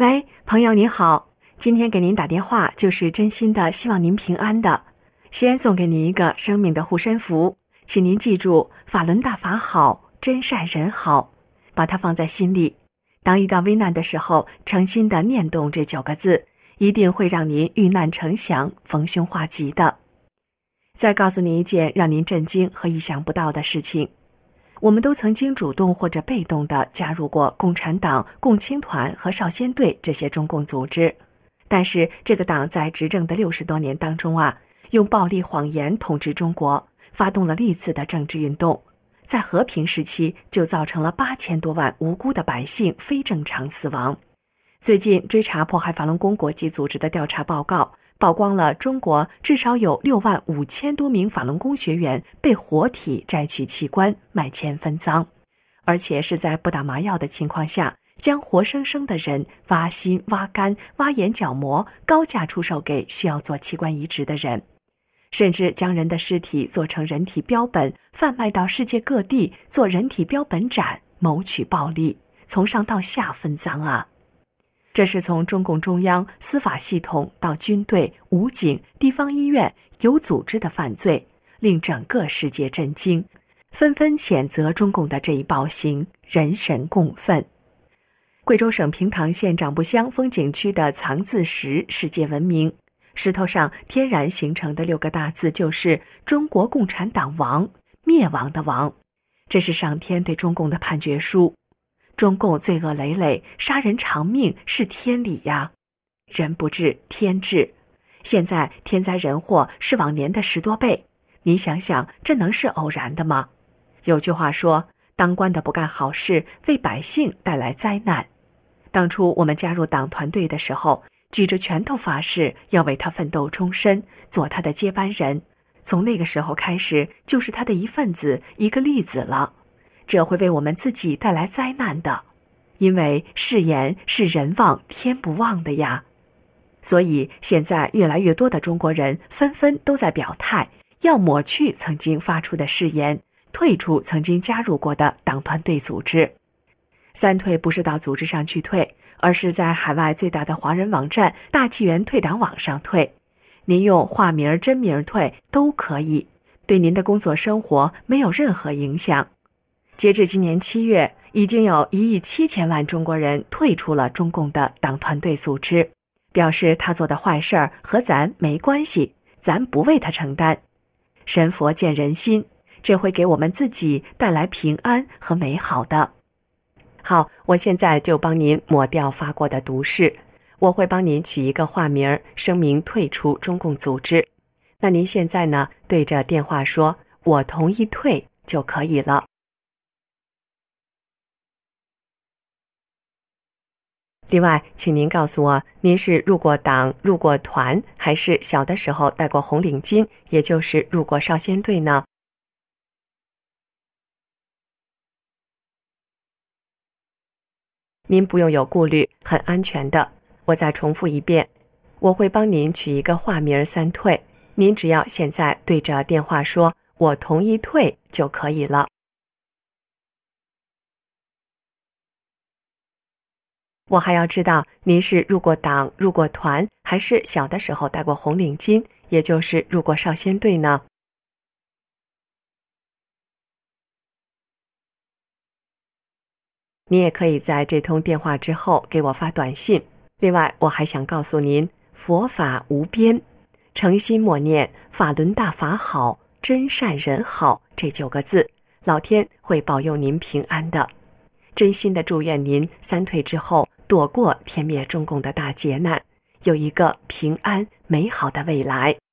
喂，朋友您好，今天给您打电话就是真心的希望您平安的。先送给您一个生命的护身符，请您记住法轮大法好，真善人好，把它放在心里。当遇到危难的时候，诚心的念动这9个字，一定会让您遇难成祥，逢凶化吉的。再告诉您一件让您震惊和意想不到的事情。我们都曾经主动或者被动地加入过共产党、共青团和少先队这些中共组织，但是这个党在执政的60多年当中用暴力谎言统治中国，发动了历次的政治运动，在和平时期就造成了8000多万无辜的百姓非正常死亡。最近追查迫害法轮功国际组织的调查报告，曝光了中国至少有65000多名法轮功学员被活体摘取器官卖钱分赃，而且是在不打麻药的情况下，将活生生的人挖心、挖肝、挖眼角膜，高价出售给需要做器官移植的人，甚至将人的尸体做成人体标本，贩卖到世界各地做人体标本展，谋取暴利，从上到下分赃这是从中共中央司法系统到军队、武警、地方医院有组织的犯罪，令整个世界震惊，纷纷谴责中共的这一暴行，人神共愤。贵州省平塘县长布乡风景区的藏字石世界闻名，石头上天然形成的6个大字就是中国共产党亡，灭亡的亡，这是上天对中共的判决书。中共罪恶累累，杀人偿命是天理呀，人不治天治，现在天灾人祸是往年的10多倍，您想想这能是偶然的吗？有句话说，当官的不干好事，为百姓带来灾难。当初我们加入党团队的时候，举着拳头发誓要为他奋斗终身，做他的接班人，从那个时候开始就是他的一份子，一个例子了。这会为我们自己带来灾难的，因为誓言是人忘天不忘的呀。所以现在越来越多的中国人纷纷都在表态，要抹去曾经发出的誓言，退出曾经加入过的党团队组织。3退不是到组织上去退，而是在海外最大的华人网站大纪元退党网上退。您用化名真名退都可以，对您的工作生活没有任何影响。截至今年7月，已经有1亿7千万中国人退出了中共的党团队组织，表示他做的坏事儿和咱没关系，咱不为他承担。神佛见人心，这会给我们自己带来平安和美好的。好，我现在就帮您抹掉发过的毒誓，我会帮您取一个化名，声明退出中共组织。那您现在呢，对着电话说我同意退就可以了。另外，请您告诉我，您是入过党、入过团，还是小的时候戴过红领巾，也就是入过少先队呢？您不用有顾虑，很安全的。我再重复一遍，我会帮您取一个化名3退，您只要现在对着电话说我同意退就可以了。我还要知道您是入过党、入过团，还是小的时候戴过红领巾，也就是入过少先队呢？你也可以在这通电话之后给我发短信。另外，我还想告诉您，佛法无边，诚心默念法轮大法好，真善人好这9个字，老天会保佑您平安的。真心的祝愿您3退之后躲过天灭中共的大劫难，有一个平安美好的未来。